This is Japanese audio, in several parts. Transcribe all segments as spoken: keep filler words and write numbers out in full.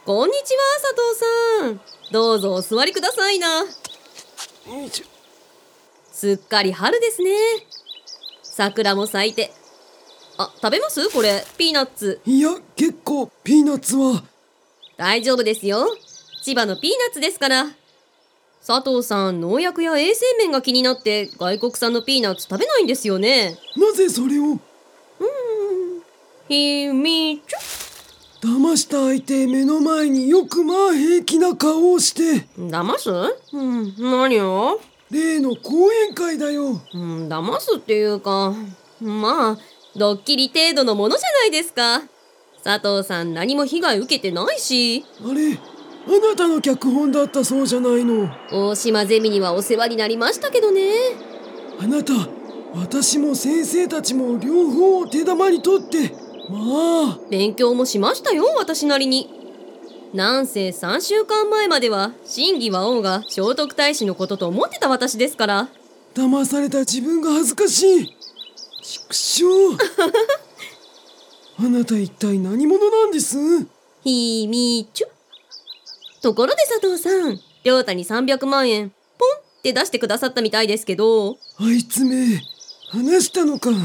こんにちは、佐藤さん。どうぞお座りくださいな。 よいしょ。 すっかり春ですね。桜も咲いて。あ、食べますこれ、ピーナッツ。 いや、結構ピーナッツは。 大丈夫ですよ。千葉のピーナッツですから。佐藤さん、農薬や衛生面が気になって外国産のピーナッツ食べないんですよね。 なぜそれを。 うーん。秘密。 騙した相手目の前によくまあ平気な顔をして。 騙す？うん、何を？ 例の講演会だよ。 うん、騙すっていうか、まあ、ドッキリ程度のものじゃないですか。佐藤さん何も被害受けてないし。 あれ、あなたの脚本だったそうじゃないの。 大島ゼミにはお世話になりましたけどね。 あなた、私も先生たちも両方を手玉に取って、まあ。 勉強もしましたよ、私なりに。なんせさんしゅうかんまえまでは真偽は王が聖徳太子のことと思ってた私ですから。 騙された自分が恥ずかしい。畜生。あなた一体何者なんです？ 秘密。ところで佐藤さん、亮太にさんびゃくまんえんポンって出してくださったみたいですけど。 あいつめ、話したのか。あ、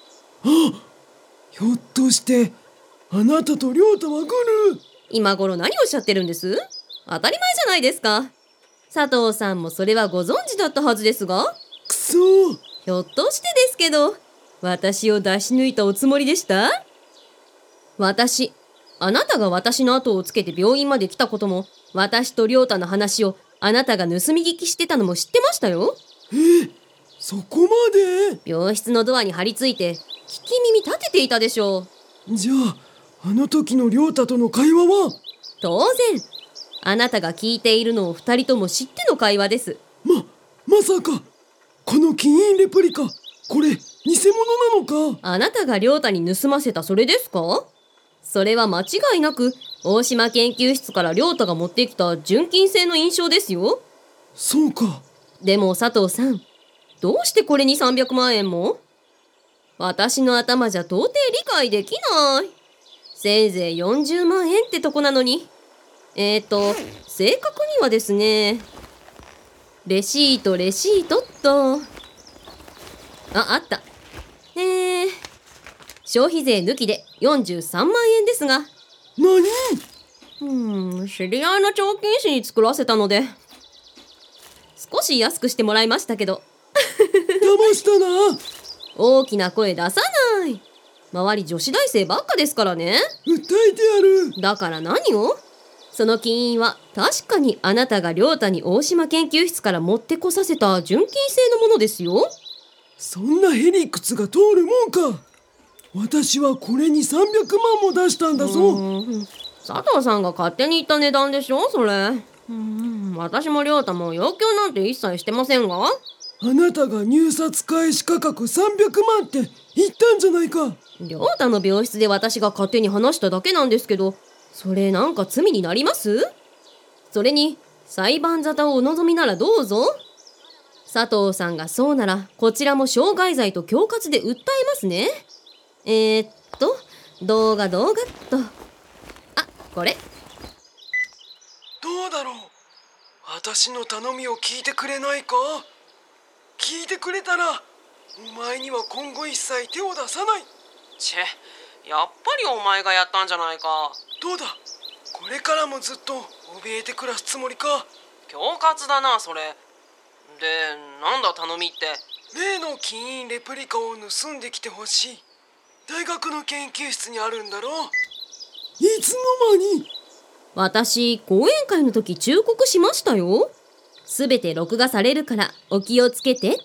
ひょっとしてあなたと亮太はグル？ 今頃何をおっしゃってるんです？当たり前じゃないですか。佐藤さんもそれはご存知だったはずですが。 くそ。 ひょっとしてですけど、私を出し抜いたおつもりでした？私、あなたが私の後をつけて病院まで来たことも、私と亮太の話をあなたが盗み聞きしてたのも知ってましたよ。 え、そこまで？ 病室のドアに張り付いて聞き耳立てていたでしょう。 じゃあ、あの時の亮太との会話は？ 当然、あなたが聞いているのを二人とも知っての会話です。 ま、まさか、この金印レプリカ、これ、偽物なのか？ あなたが亮太に盗ませたそれですか？それは間違いなく、大島研究室から亮太が持ってきた純金製の印象ですよ。 そうか。 でも佐藤さん、どうしてこれにさんびゃくまんえんも？私の頭じゃ到底理解できない。せいぜいよんじゅうまんえんってとこなのに。えーと、正確にはですね、レシートレシートっと。あ、あった。えー、消費税抜きでよんじゅうさんまんえんですが。 何？ うーん、知り合いの彫金師に作らせたので、少し安くしてもらいましたけど。 騙したな。 大きな声出さない。周り女子大生ばっかですからね。 訴えてやる。 だから何を？その金印は確かにあなたが亮太に大島研究室から持ってこさせた純金製のものですよ。 そんなへりくつが通るもんか。私はこれにさんびゃくまんも出したんだぞ。 うーん、佐藤さんが勝手に言った値段でしょそれ。うーん、私も亮太も要求なんて一切してませんが。 あなたが入札開始価格さんびゃくまんって言ったんじゃないか。 亮太の病室で私が勝手に話しただけなんですけど、それなんか罪になります？それに裁判沙汰をお望みならどうぞ。佐藤さんがそうならこちらも傷害罪と恐喝で訴えますね。えー、っと動画動画っと、あ、これどうだろう。私の頼みを聞いてくれないか。聞いてくれたらお前には今後一切手を出さない。 チェ、やっぱりお前がやったんじゃないか。 どうだ、これからもずっと怯えて暮らすつもりか。 恐喝だなそれ。で、なんだ頼みって。 例の金印レプリカを盗んできてほしい。大学の研究室にあるんだろう。いつの間に。 私講演会の時忠告しましたよ。すべて録画されるからお気をつけてって。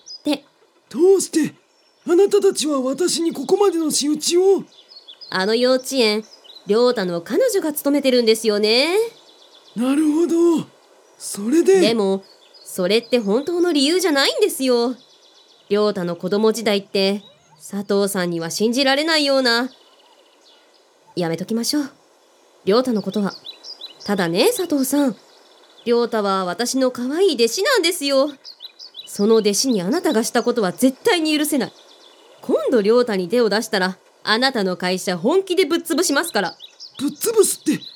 どうしてあなたたちは私にここまでの仕打ちを。 あの幼稚園、亮太の彼女が勤めてるんですよね。 なるほど。それで。 でもそれって本当の理由じゃないんですよ。亮太の子供時代って佐藤さんには信じられないような。やめときましょう。亮太のことは。ただね佐藤さん、亮太は私の可愛い弟子なんですよ。その弟子にあなたがしたことは絶対に許せない。今度亮太に手を出したらあなたの会社本気でぶっ潰しますから。 ぶっ潰すって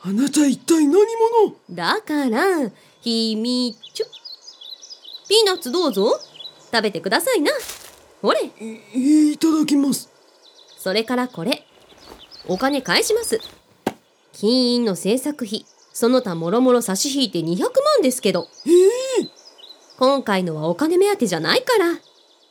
あなた一体何者？ だから秘密。ピーナッツどうぞ、食べてくださいな。ほれ。 い, いただきます。 それからこれ、お金返します。金印の制作費、その他もろもろ差し引いてにひゃくまんですけど、 えー、 今回のはお金目当てじゃないから。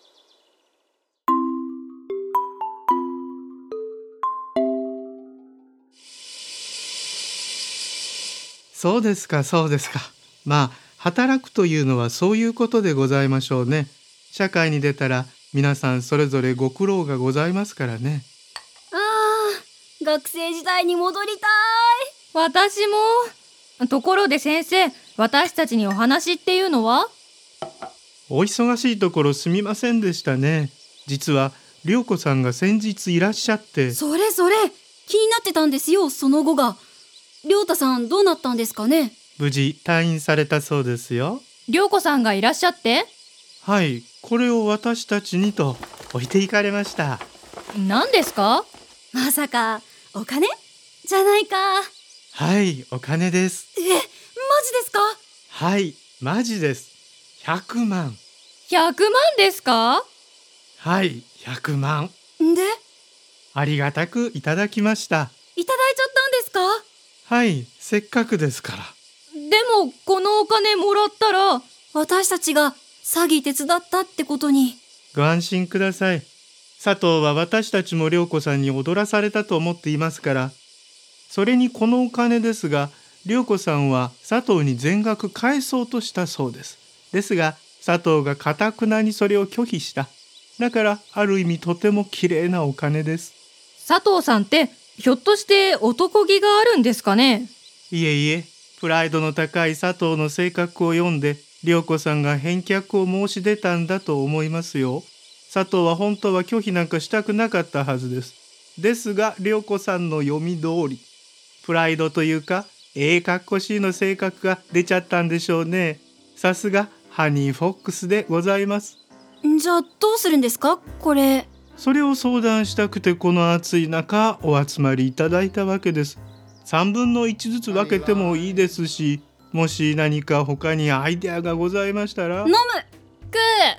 そうですかそうですか。まあ働くというのはそういうことでございましょうね。社会に出たら皆さんそれぞれご苦労がございますからね。 ああ、学生時代に戻りたい。 私も。ところで先生、私たちにお話っていうのは？ お忙しいところすみませんでしたね。実は涼子さんが先日いらっしゃって。 それそれ、気になってたんですよ、その後が。涼太さんどうなったんですかね？ 無事退院されたそうですよ。 涼子さんがいらっしゃって？ はい、これを私たちにと置いていかれました。 何ですか？ まさかお金じゃないか。 はい、お金です。 え、マジですか？ はい、マジです。ひゃくまん。 ひゃくまんですか？ はい、ひゃくまん。 で、 ありがたくいただきました。 いただいちゃったんですか？ はい、せっかくですから。 でもこのお金もらったら私たちが詐欺手伝ったってことに。 ご安心ください。佐藤は私たちも涼子さんに踊らされたと思っていますから。それにこのお金ですが、涼子さんは佐藤に全額返そうとしたそうです。ですが佐藤が堅くなにそれを拒否した。だからある意味とても綺麗なお金です。 佐藤さんってひょっとして男気があるんですかね？ いえいえ、プライドの高い佐藤の性格を読んで涼子さんが返却を申し出たんだと思いますよ。佐藤は本当は拒否なんかしたくなかったはずです。ですが涼子さんの読み通り、プライドというかええかっこしいの性格が出ちゃったんでしょうね。さすがハニーフォックスでございます。 じゃあどうするんですかこれ？ それを相談したくてこの暑い中お集まりいただいたわけです。さんぶんのいちずつ分けてもいいですし、もし何か他にアイデアがございましたら。 飲む。 く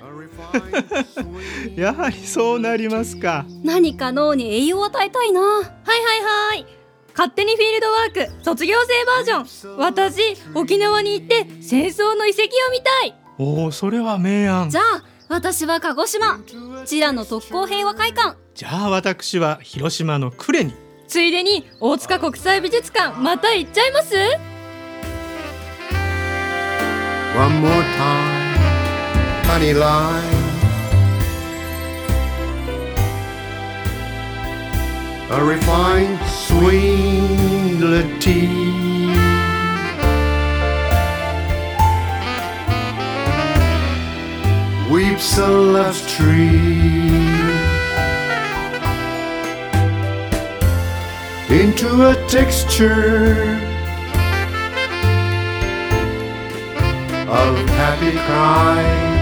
ーやはりそうなりますか。 何か脳に栄養を与えたいな。はいはいはい。勝手にフィールドワーク卒業生バージョン。私沖縄に行って戦争の遺跡を見たい。 おお、それは明暗。 じゃあ私は鹿児島チラの特攻平和会館。 じゃあ私は広島の呉に。 ついでに大塚国際美術館また行っちゃいます？ One more time, honey line. A refined sweet tea. Weeps a love tree into a texture of happy crying.